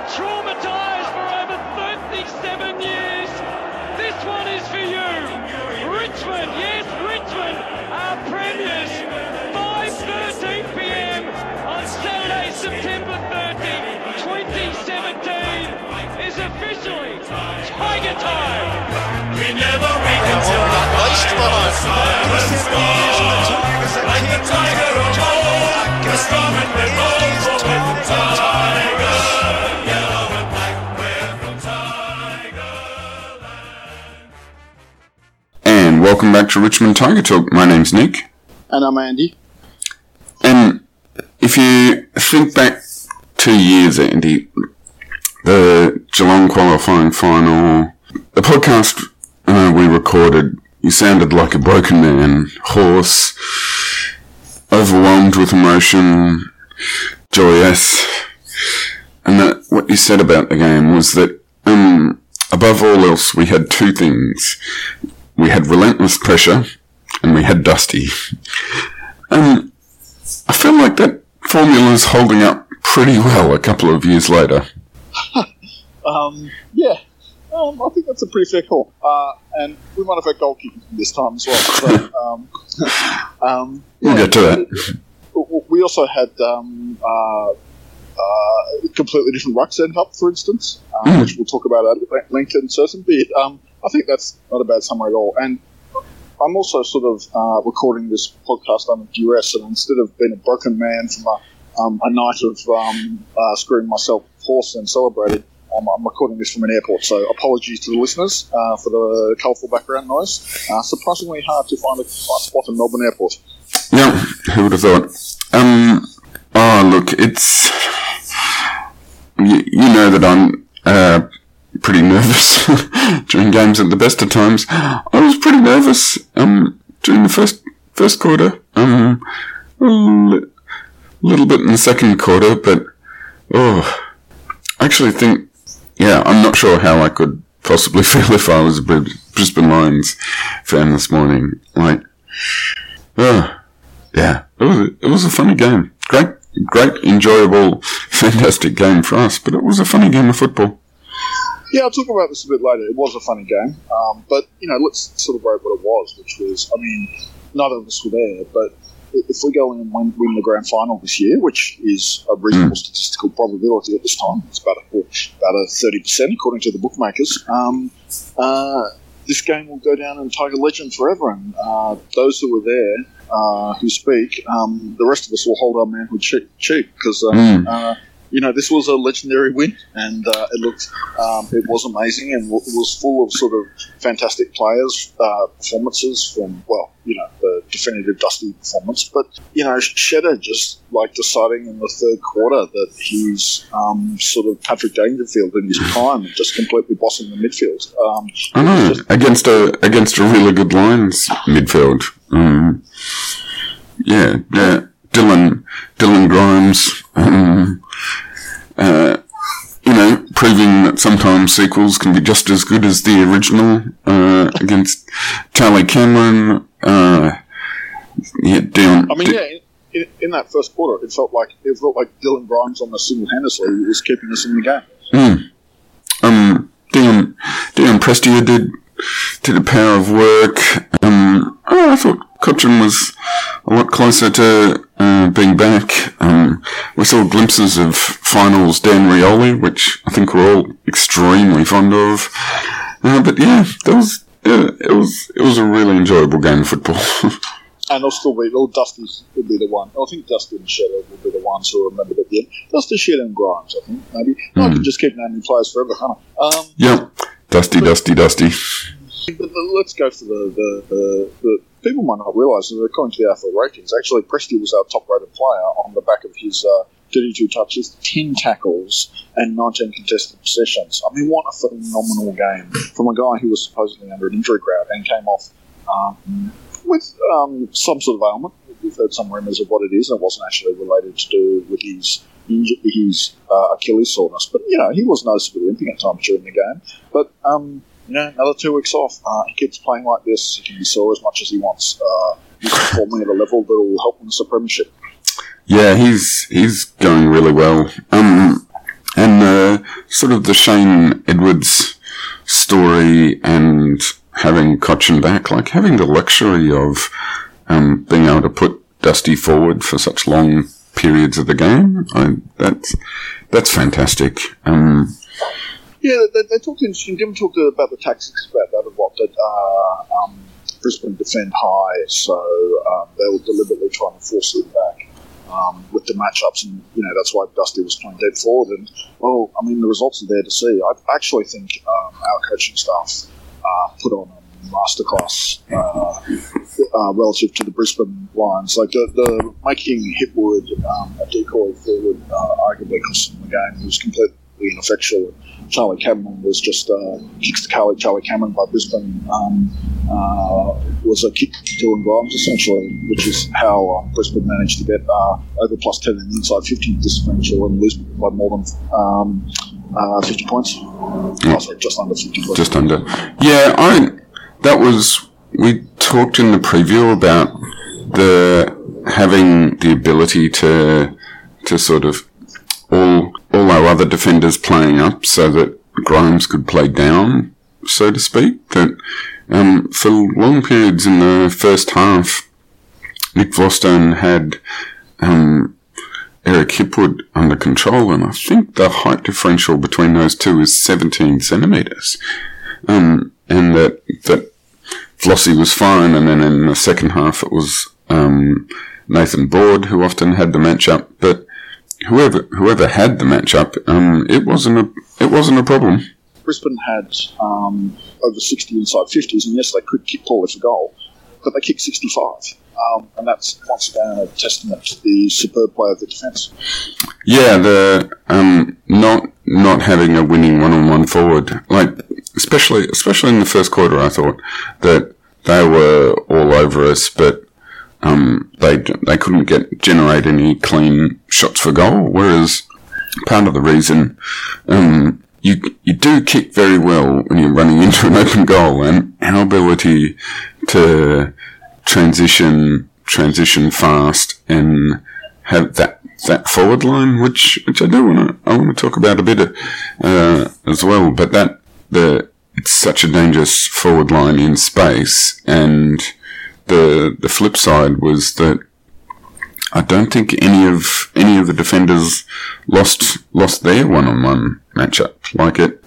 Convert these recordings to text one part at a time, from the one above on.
traumatised for over 37 years. This one is for you. Richmond, yes, Richmond are premiers. 5:13 p.m. on Saturday, September 30, 2017 is officially Tiger Time. We never wake until the like the tiger of old, we're strong and we're bold, for we're from Tiger. Yellow and black, we're from Tigerland. And welcome back to Richmond Tiger Talk. My name's Nick. And I'm Andy. And if you think back 2 years, Andy, the Geelong qualifying final, the podcast we recorded, you sounded like a broken man, hoarse, overwhelmed with emotion, joyous. And that what you said about the game was that, above all else, we had two things. We had relentless pressure, and we had Dusty. I feel like that formula's holding up pretty well a couple of years later. Yeah. I think that's a pretty fair call. And we might have had goalkeeping this time as well. So, We'll get to that. We also had completely different ruck set up, for instance, which we'll talk about at length in certain bit. I think that's not a bad summary at all. And I'm also sort of recording this podcast under duress, and instead of being a broken man from a night of screwing myself hoarse and celebrated, I'm recording this from an airport, so apologies to the listeners for the colourful background noise. Surprisingly hard to find a spot in Melbourne Airport. Yeah, who would have thought? Look, it's... You know that I'm pretty nervous during games at the best of times. I was pretty nervous during the first quarter. A little bit in the second quarter, but... I actually think... Yeah, I'm not sure how I could possibly feel if I was a Brisbane Lions fan this morning. Like, yeah, it was a funny game. Great, enjoyable, fantastic game for us, but it was a funny game of football. Yeah, I'll talk about this a bit later. It was a funny game, but, let's celebrate what it was, which was, none of us were there, but if we go in and win the grand final this year, which is a reasonable statistical probability at this time, it's about a 30% according to the bookmakers, this game will go down in Tiger legend forever. And those who were there, who speak, the rest of us will hold our manhood cheap because this was a legendary win, and it was amazing, and it was full of sort of fantastic players, performances from, the definitive Dusty performance. But, Shedder just deciding in the third quarter that he's sort of Patrick Dangerfield in his prime and just completely bossing the midfield. I know, against a really good Lions midfield. Yeah. Dylan Grimes, proving that sometimes sequels can be just as good as the original, against Charlie Cameron, Dion. In that first quarter, it felt like Dylan Grimes almost single-handedly was keeping us in the game. Dion Prestia did a power of work. I thought Cochrane was a lot closer to being back. We saw glimpses of finals Dan Rioli, which I think we're all extremely fond of. But yeah, it was a really enjoyable game of football. And Dusty will be the one. I think Dusty and Shedder will be the ones who remembered at the end. Dusty, Shedder and Grimes, I think, maybe. I can just keep naming players forever, can't I? Yeah, Dusty. But let's go for the people might not realise that according to the AFL ratings, actually Prestia was our top-rated player on the back of his 32 touches, 10 tackles, and 19 contested possessions. What a phenomenal game from a guy who was supposedly under an injury cloud and came off with some sort of ailment. We've heard some rumours of what it is, and it wasn't actually related to do with his Achilles soreness. But, he was noticeably limping at times during the game. But, another 2 weeks off. He keeps playing like this. He can be sore as much as he wants. He's performing at a level that will help him with the premiership. Yeah, he's going really well. And sort of the Shane Edwards story and having Cochin back, like having the luxury of being able to put Dusty forward for such long periods of the game, that's fantastic. Yeah, they talked interesting. Jim talked about the tactics about that, of what that Brisbane defend high, so they were deliberately trying to force it back with the matchups, and that's why Dusty was playing dead forward. And well, I mean, the results are there to see. I actually think our coaching staff put on a masterclass relative to the Brisbane Lions. Like the making Hipwood a decoy forward arguably cost them the game. It was completely ineffectual. Charlie Cameron was just kicks to Charlie Cameron by Brisbane was a kick to Dylan Grimes essentially, which is how Brisbane managed to get over plus 10 in the inside 50 differential and lose by more than 50 points. Oh, sorry, just under 50 points. Just under. Yeah, we talked in the preview about having the ability to sort of all our other defenders playing up so that Grimes could play down, so to speak. That for long periods in the first half, Nick Vostone had Eric Hipwood under control, and I think the height differential between those two is 17 centimetres. And that Flossie was fine, and then in the second half it was Nathan Board who often had the matchup, but whoever had the matchup, it wasn't a problem. Brisbane had over 60 inside 50s, and yes, they could kick poorly for goal, but they kicked 65. And that's once again a testament to the superb play of the defence. Yeah, the not having a winning one-on-one forward, like especially in the first quarter, I thought that they were all over us, but they couldn't generate any clean shots for goal. Whereas part of the reason you do kick very well when you're running into an open goal, and our ability to transition fast and have that forward line, which I do want to talk about a bit as well. But it's such a dangerous forward line in space, and the flip side was that I don't think any of the defenders lost their one-on-one matchup like it.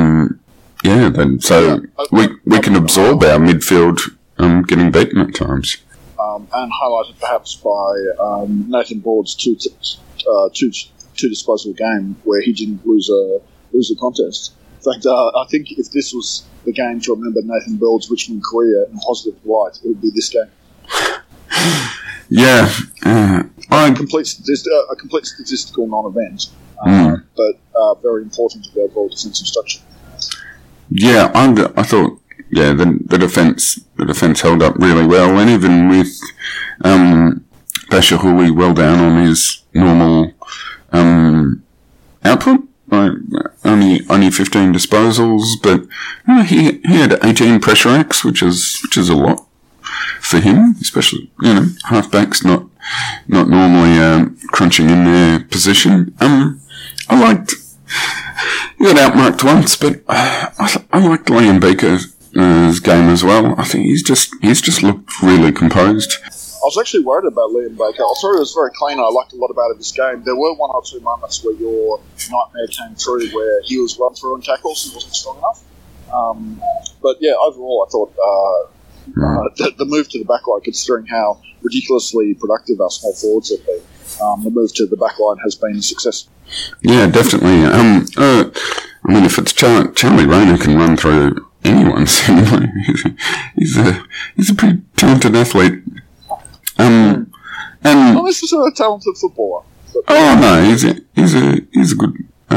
We can absorb our midfield getting beaten at times. And highlighted perhaps by Nathan Board's two disposal game where he didn't lose a contest. In fact, I think if this was the game to remember Nathan Board's Richmond career in positive light, it would be this game. Yeah, a complete statistical non-event, but very important to the overall defensive structure. Yeah, I thought. Yeah, the defense held up really well, and even with Basher Hooley well down on his normal output, only 15 disposals, but he had 18 pressure acts, which is a lot for him, especially halfbacks not normally crunching in their position. I liked he got outmarked once, but I liked Liam Baker's game as well. I think he's just looked really composed. I was actually worried about Liam Baker. I thought he was very clean. I liked a lot about it this game. There were one or two moments where your nightmare came through, where he was run through and tackles and wasn't strong enough. But yeah, overall, I thought the move to the backline, considering how ridiculously productive our small forwards have been, the move to the backline has been a success. Yeah, definitely. I mean, if it's Charlie Rayner can run through anyone, seemingly. He's a pretty talented athlete. And not necessarily a talented footballer. No, he's a good.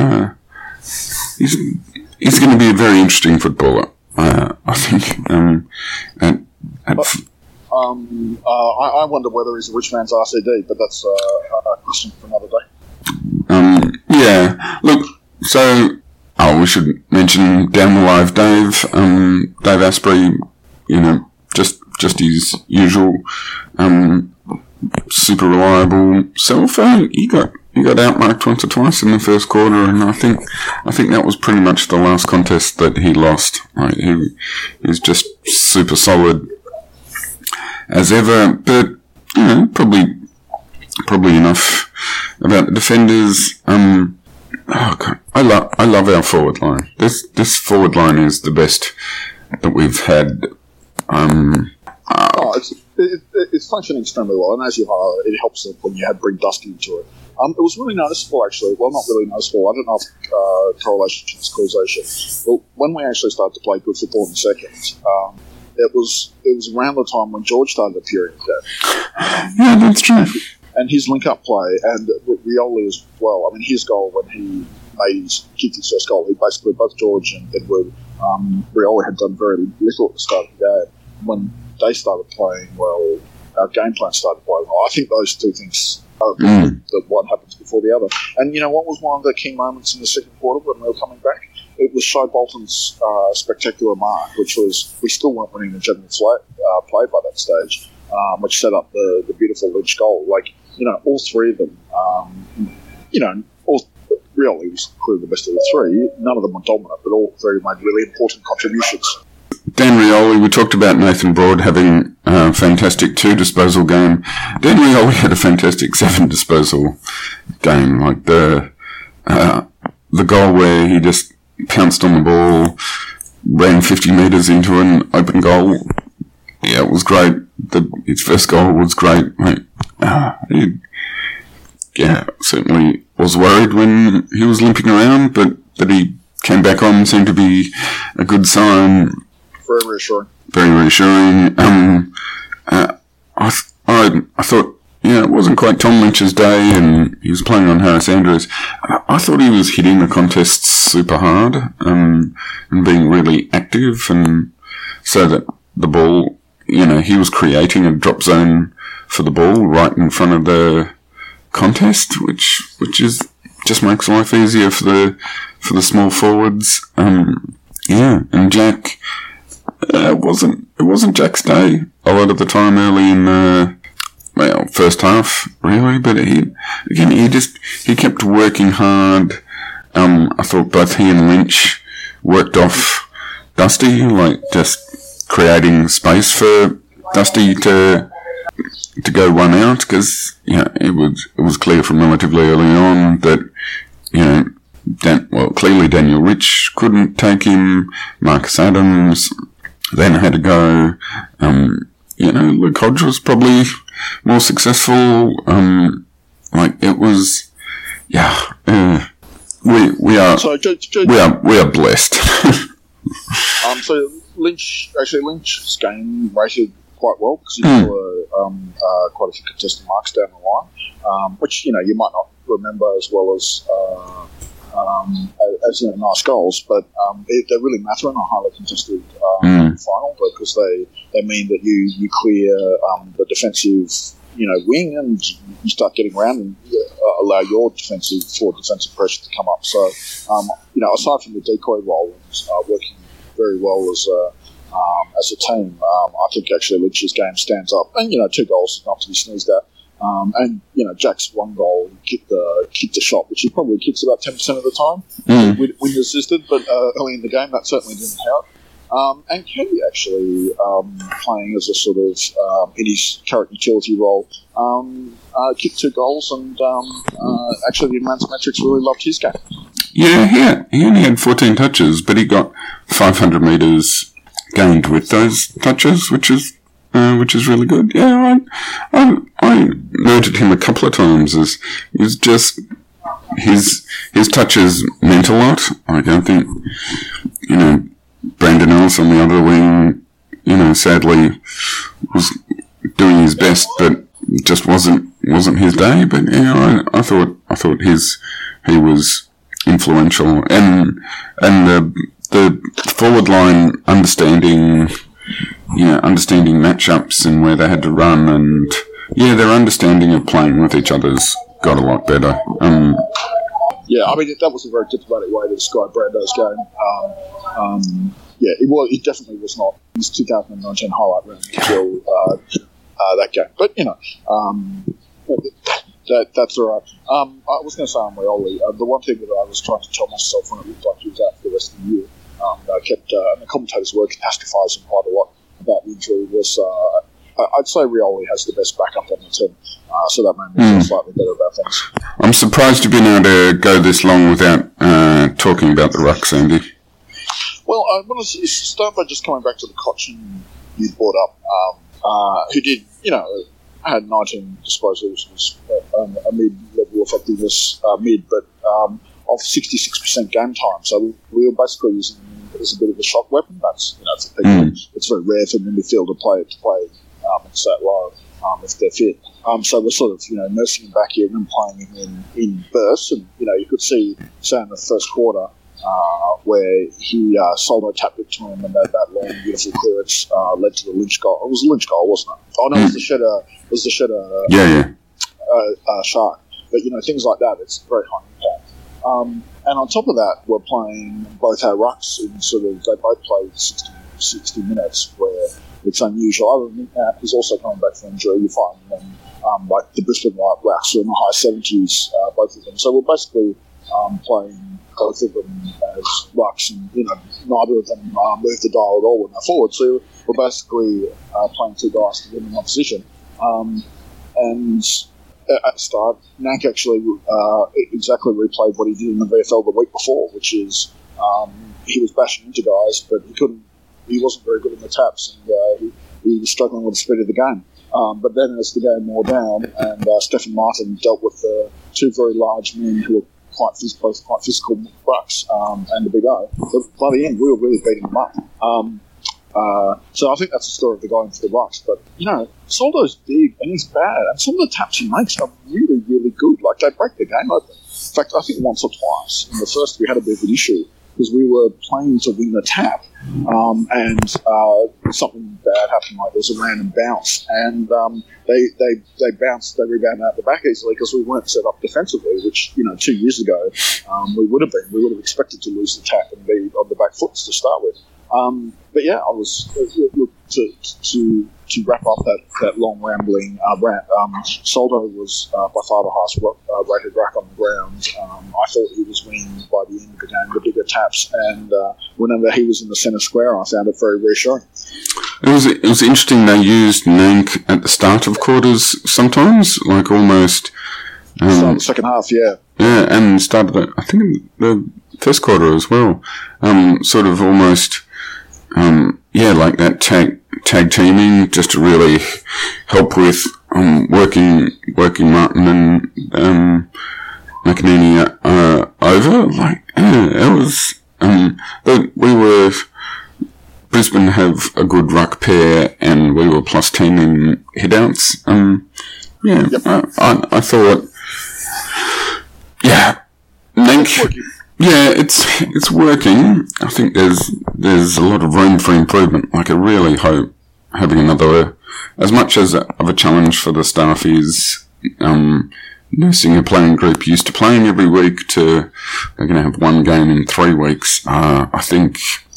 He's going to be a very interesting footballer. I think. I wonder whether he's a rich man's RCD, but that's a question for another day. Yeah. Look, so we should mention down the live Dave Asprey. Just his usual super reliable self. He got outmarked once or twice in the first quarter, and I think that was pretty much the last contest that he lost. Like, he was just super solid as ever, but probably enough about the defenders. I love our forward line. This forward line is the best that we've had. It's functioning extremely well, and as you highlight, it helps when you bring Dusty into it. It was really noticeable, actually. Well, not really noticeable. I don't know if correlation is causation. But when we actually started to play good football in the second, it was around the time when George started appearing again. Yeah, that's true. And his link-up play, and Rioli as well. I mean, his goal when he kicked his first goal, he basically, both George and Edward, Rioli had done very little at the start of the game. When they started playing well, our game plan started playing well. I think those two things are that one happens before the other. And what was one of the key moments in the second quarter when we were coming back? It was Shai Bolton's spectacular mark, which was, we still weren't winning the general play by that stage, which set up the beautiful Lynch goal. Like, all three of them, Rioli was clearly the best of the three. None of them were dominant, but all three made really important contributions. Dan Rioli, we talked about Nathan Broad having a fantastic 2 disposal game. Dan Rioli had a fantastic 7 disposal game. Like the goal where he just pounced on the ball, ran 50 metres into an open goal. Yeah, it was great. His first goal was great. Certainly was worried when he was limping around, but that he came back on seemed to be a good sign. Very reassuring. Very reassuring. I thought, it wasn't quite Tom Lynch's day, and he was playing on Harris Andrews. I thought he was hitting the contests super hard, and being really active, and so that the ball, he was creating a drop zone for the ball right in front of the contest, which just makes life easier for the small forwards. And Jack. It wasn't Jack's day a lot of the time early in the first half, really. But he kept working hard. I thought both he and Lynch worked off Dusty, like just creating space for Dusty to go one out, because it was clear from relatively early on that clearly Daniel Rich couldn't take him. Marcus Adams then had to go. Luke Hodge was probably more successful. It was, we are blessed. So Lynch's game rated quite well, because he got quite a few contested marks down the line, which you might not remember as well as nice goals, but they really matter in a highly contested final, because they mean that you clear the defensive wing, and you start getting around and allow your defensive pressure to come up. So aside from the decoy role, working very well as a team, I think actually Lynch's game stands up, and 2 goals is not to be sneezed at. And Jack's one goal, he kicked the shot, which he probably kicks about 10% of the time, wind assisted, but early in the game that certainly didn't help. And Kelly actually playing as a sort of in his current utility role, kicked 2 goals, and actually the Advanced Metrics really loved his game. Yeah, he only had 14 touches, but he got 500 metres gained with those touches, which is really good. Yeah, I noted him a couple of times as he's just his touches meant a lot. Like, I think Brandon Ellis on the other wing, sadly was doing his best, but just wasn't his day. But I thought he was influential, and the forward line understanding matchups and where they had to run, and their understanding of playing with each other's got a lot better. That was a very diplomatic way to describe Brando's game. It definitely was not his 2019 highlight round until that game. But That's all right. I was going to say on Rioli, the one thing that I was trying to tell myself when it looked like he was out for the rest of the year, I kept, the commentators were catastrophizing quite a lot about the injury, was I'd say Rioli has the best backup on the team, so that made me feel slightly better about things. I'm surprised you've been able to go this long without talking about the rucks, Andy. Well, I want to start by just coming back to the Cochin you brought up, who did, had 19 disposals, was a mid-level effectiveness, but of 66% game time. So we were basically using him as a bit of a shock weapon. That's, for people, it's very rare for an midfielder to play and stay low if they're fit. So we're sort of, nursing him back in and playing him in bursts. And, you could see, say, in the first quarter, where he Soldo tapped it to him, and that long, beautiful clearance led to the Lynch goal. It was a Lynch goal, wasn't it? Oh no, it was the Shedder. Shark. But things like that, it's very high impact. And on top of that, we're playing both our rucks in they both played 60 minutes, where it's unusual. Other than that, he's also coming back from injury. You find them like the Brisbane rucks are in the high 70s, both of them. So we're basically playing both of them as rucks, and neither of them move the dial at all when they're forward. So we're basically playing two guys to win in one position. And at the start, Nank actually exactly replayed what he did in the VFL the week before, which is he was bashing into guys, but he wasn't very good in the taps, and he was struggling with the speed of the game. But then as the game wore down, and Stephen Martin dealt with two very large men who were quite physical rucks and the big O. But by the end, we were really beating them up. So I think that's the story of the guy into the rucks. But, Soldo's big and he's bad. And some of the taps he makes are really, really good. Like, they break the game open. In fact, I think once or twice. In the first, we had a bit of an issue because we were playing to win the tap. And something bad happened, like there was a random bounce. And they bounced, they rebounded out the back easily because we weren't set up defensively, which, 2 years ago we would have been. We would have expected to lose the tap and be on the back foot to start with. But yeah, I was to wrap up that long rambling rant. Soldo was by far the highest rated ruck on the ground. I thought he was winning by the end of the game the bigger taps, and whenever he was in the centre square, I found it very reassuring. It was interesting. They used Nank at the start of quarters sometimes, like almost. Start the second half, yeah. Yeah, and started I think the first quarter as well. Sort of almost. Like that tag teaming, just to really help with working Martin and McEnany over. It was. Brisbane have a good ruck pair, and we were +10 in hitouts. I thought. Yeah, Nank. Yeah, it's working. I think there's a lot of room for improvement. Like, I really hope having another, as much as of a challenge for the staff is nursing a playing group used to playing every week to they're going to have one game in 3 weeks. I think,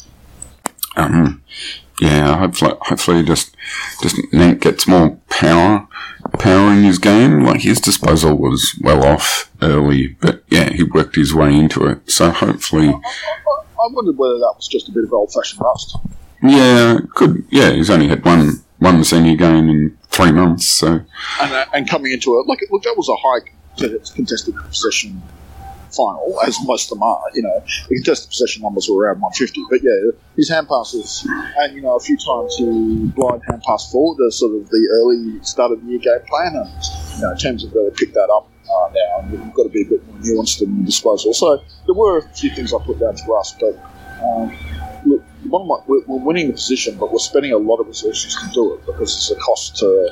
hopefully just Nank gets more power in his game. Like, his disposal was well off early, but yeah, he worked his way into it. So hopefully, I wondered whether that was just a bit of old-fashioned rust. Yeah, yeah, he's only had one senior game in 3 months, so and coming into it, look, that was a high contested possession final, as most of them are. The contested possession numbers were around 150, but yeah, his hand passes, and a few times he blind hand pass forward as sort of the early start of the year game plan, and teams have really picked that up now, and we've got to be a bit more nuanced in disposal. So there were a few things I put down to us, but look, we're winning the position, but we're spending a lot of resources to do it because it's a cost to.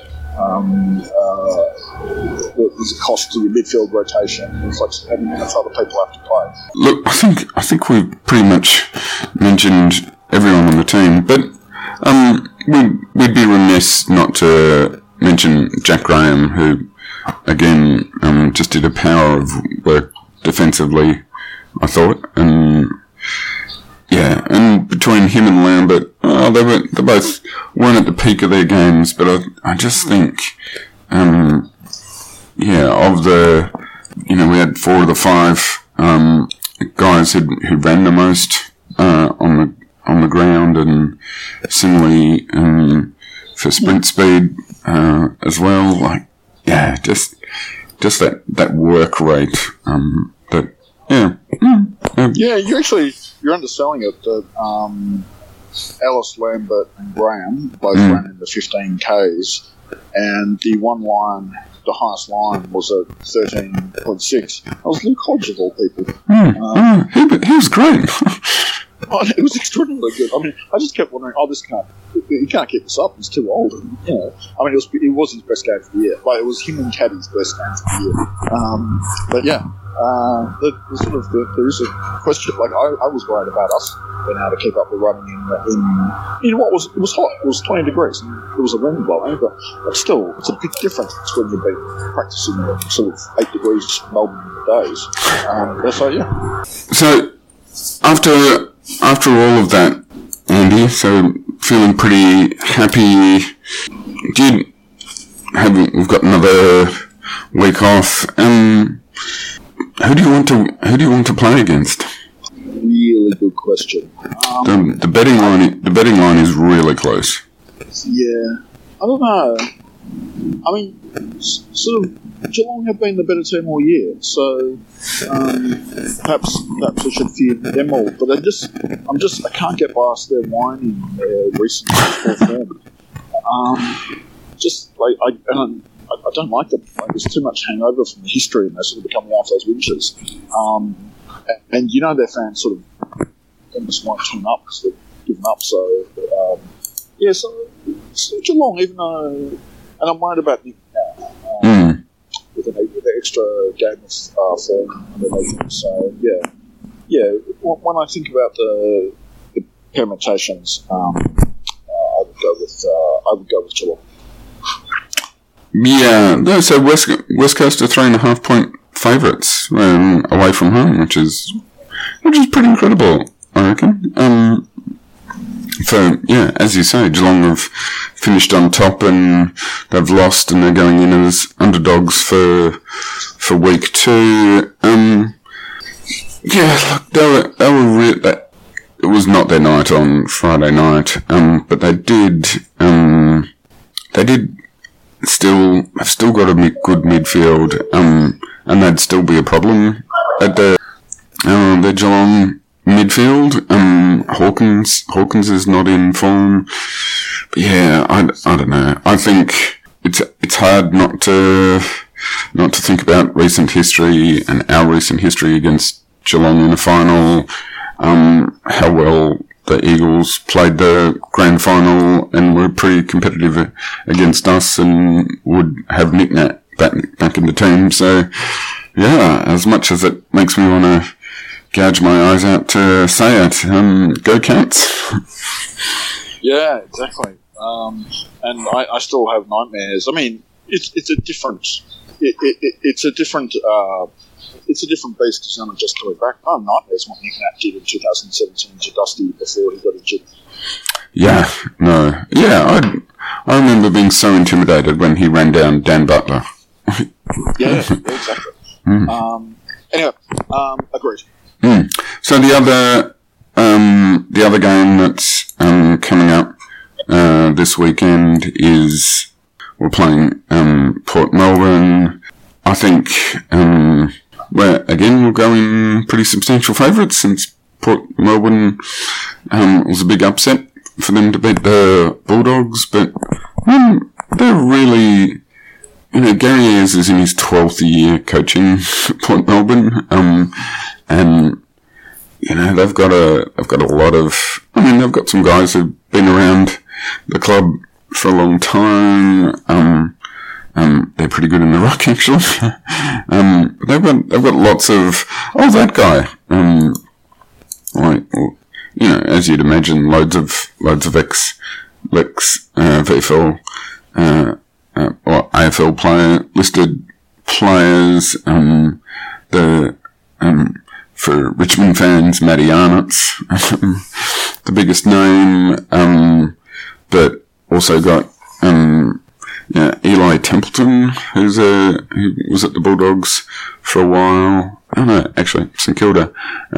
There's a cost to your midfield rotation and how many minutes other people have to play. Look, I think we pretty much mentioned everyone on the team, but we'd be remiss not to mention Jack Graham, who again just did a power of work defensively, I thought, and between him and Lambert, they both weren't at the peak of their games, but I just think, of the, we had 4 of the 5 guys who ran the most on the ground, and similarly for sprint speed as well. Like, just that work rate. You're underselling it. That Ellis, Lambert, and Graham both ran in the 15Ks, and the highest line was at 13.6. That was Luke Hodge of all people. He was great. It was extraordinarily good. I mean, I just kept wondering, he can't keep this up. He's too old. And, it was his best game of the year. Like, it was him and Caddy's best game of the year. There is a question. Like, I was worried about us being able to keep up the running in what was, it was hot. It was 20 degrees and there was a wind blowing, but still, it's a big difference when you've been practicing sort of 8 degrees Melbourne days. So, after all of that, Andy, so feeling pretty happy. We've got another week off. Who do you want to play against? Really good question. The betting line is really close. Yeah, I don't know. I mean, sort of Geelong have been the better team all year, so perhaps I should fear them all. But I can't get past their whining, their recent form. I don't like them. Like, there's too much hangover from the history, and they're sort of becoming after those winters. And their fans sort of almost won't turn up because they've given up. So Geelong, even though, and I'm worried about Nick now with the extra game of form underneath him. So when I think about the permutations, I would go with Geelong. Yeah, so West Coast are 3.5 point favourites away from home, which is pretty incredible, I reckon. As you say, Geelong have finished on top and they've lost, and they're going in as underdogs for week 2. It was not their night on Friday night, but they did have still got a good midfield, and they'd still be a problem at the Geelong midfield. Hawkins is not in form. But I don't know. I think it's hard not to think about recent history and our recent history against Geelong in the final. How well the Eagles played the grand final and were pretty competitive against us and would have Nick Nat back in the team. So, as much as it makes me want to gouge my eyes out to say it, go Cats. Yeah, exactly. And I still have nightmares. I mean, it's a different beast because I'm just coming back. I have nightmares what Nick Nat did in 2017 to Dusty before he got injured. Yeah, no. Yeah, I remember being so intimidated when he ran down Dan Butler. yeah, exactly. Anyway, agreed. So the other game that's coming up this weekend is we're playing Port Melbourne. I think we'll go in pretty substantial favourites since Port Melbourne was a big upset for them to beat the Bulldogs, but they're really, Gary Ayres is in his 12th year coaching Port Melbourne, and they've got a lot of. They've got some guys who've been around the club for a long time. They're pretty good in the ruck, actually. They've got lots of that guy. As you'd imagine, loads of ex VFL or AFL listed players. For Richmond fans, Matty Arnott's the biggest name, but also got Eli Templeton, who was at the Bulldogs for a while. Oh no, actually, St Kilda.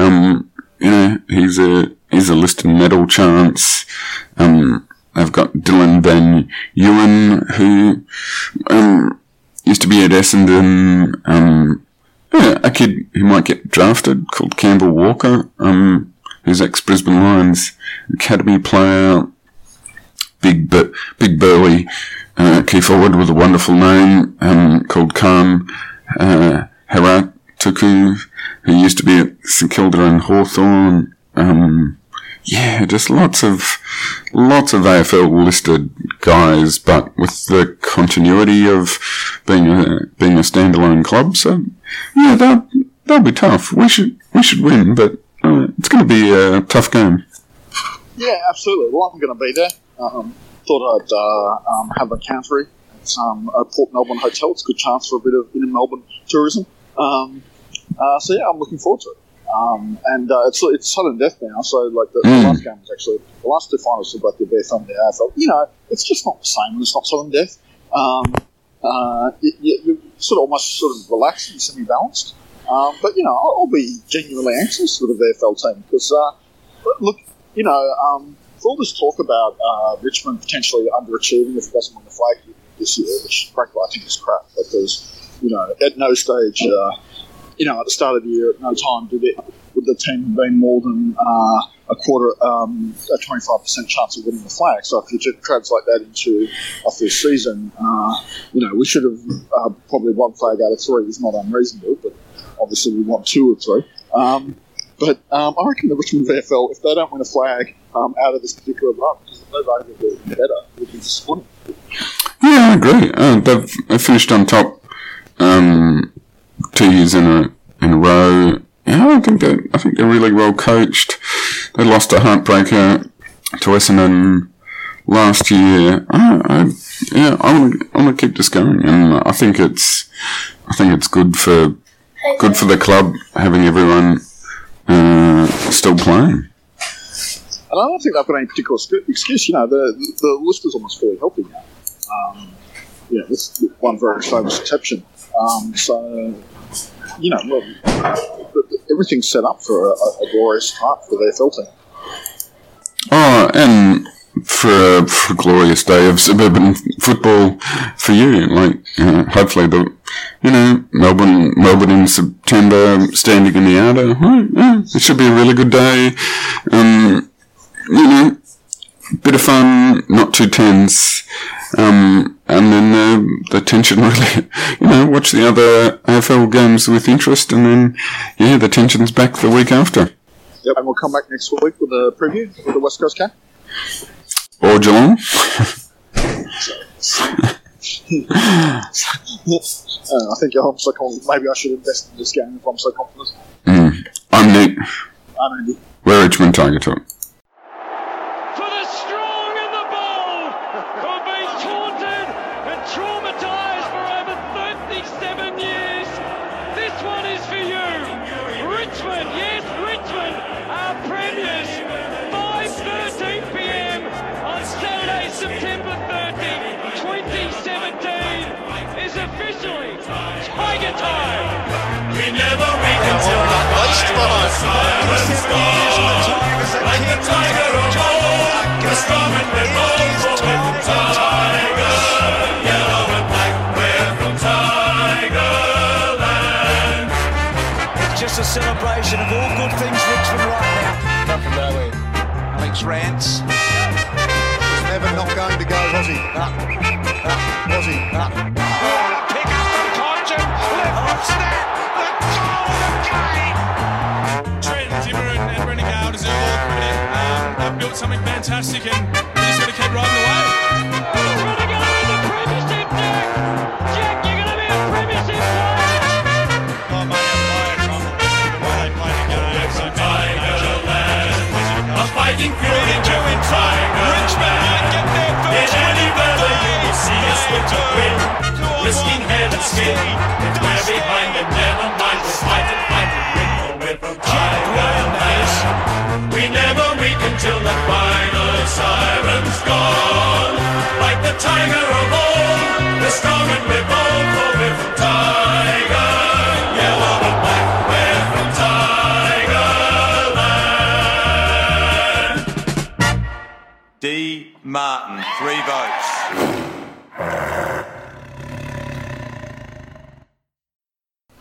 He's a listed medal chance. They've got Dylan Van Ewan, who used to be at Essendon. A kid who might get drafted called Campbell Walker, who's ex-Brisbane Lions academy player. Big burly key forward with a wonderful name called Khan Heratuku, who used to be at St Kilda and Hawthorn. Just lots of AFL listed guys, but with the continuity of being a standalone club. So that'll be tough. We should win, but it's going to be a tough game. Yeah, absolutely. Well, I'm going to be there. Thought I'd have a countery at Port Melbourne Hotel. It's a good chance for a bit of inner Melbourne tourism. I'm looking forward to it. And it's sudden death now. So like the last game was actually the last two finals were both the VFL and the AFL. It's just not the same when it's not sudden death. You're almost relaxed and semi-balanced. But I'll be genuinely anxious for the VFL team because for all this talk about Richmond potentially underachieving if it doesn't win the flag this year, which frankly I think is crap because at no stage. At the start of the year, at no time would the team have been more than a 25% chance of winning the flag. So if you translate that into a full season, we should have probably one flag out of three is not unreasonable, but obviously we want 2 or 3. But I reckon the Richmond VFL, if they don't win a flag out of this particular run, because they've only been better, would be disappointing. Yeah, I agree. They've finished on top 2 years in a row. Yeah, I think they're really well coached. They lost a heartbreaker to Essendon last year. I want to keep this going, and I think it's good for the club having everyone still playing. And I don't think they've got any particular excuse. The list is almost fully healthy now. With one very famous exception. Everything's set up for a glorious start for their VFL team. Oh, and for a glorious day of suburban football for you. Hopefully Melbourne in September, standing in the outer. It should be a really good day. Bit of fun, not too tense. And then the tension really, watch the other AFL games with interest, and then, the tension's back the week after. Yep, and we'll come back next week with a preview of the West Coast game. Or Geelong. I think I'm so confident. Maybe I should invest in this game if I'm so confident. I'm Nick. I'm Andy. We're Richmond Tiger Talk. Traumatised for over 37 years. This one is for you. Richmond, yes, Richmond are premiers. 5:13 p.m. on Saturday, September 30, 2017 is officially Tiger Time. We never wake until the siren's gone. Like the tiger of old, the storm and the bold for the tiger. Just a celebration of all good things Richmond right now. Nothing that way. Alex Rance. He's never not going to go, was he? Was he? Pick up from Hodgson. Left snap. The goal of the game. Trent, Timmer and Brendan Gale deserve all credit. They've built something fantastic and they're just going to keep riding the wave. Brendan Gale in the premiership, Jack. Jack, you're going to be a premiership player. Fighting fury doing Tiger. Richmond might get there first. In any weather you will see us with a win. Risking head and skin. If we're behind then never mind. We'll fight and win. For we're from Tiger Land. We never weak until the final siren's gone. Like the tiger of old. D. Martin, 3 votes.